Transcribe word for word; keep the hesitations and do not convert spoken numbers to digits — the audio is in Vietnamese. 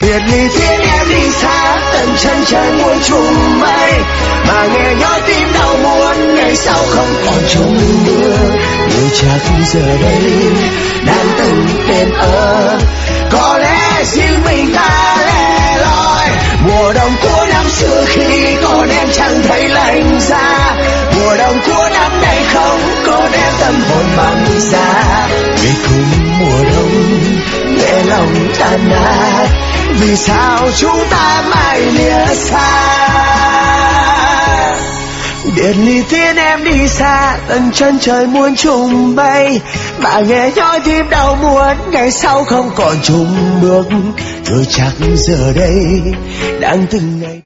biệt ly thiên em đi xa tận chân trời muôn trùng mây, mà nghe nhói tim đau muốn ngày sau không còn chung nữa. Người chắc giờ đây đang từng bên ơ, có lẽ riêng mình ta lẻ loi. Mùa đông của năm xưa khi còn em chẳng thấy lạnh giá, mùa đông của năm nay không có đem tâm hồn băng giá. Về cùng mùa đông nghe lòng tan nát, vì sao chúng ta mãi lìa xa. Biệt ly thiên em đi xa tận chân trời muôn trùng bay, mà nghe nhói tim đau muốn ngày sau không còn chung bước. Rồi chắc giờ đây đang từng ngày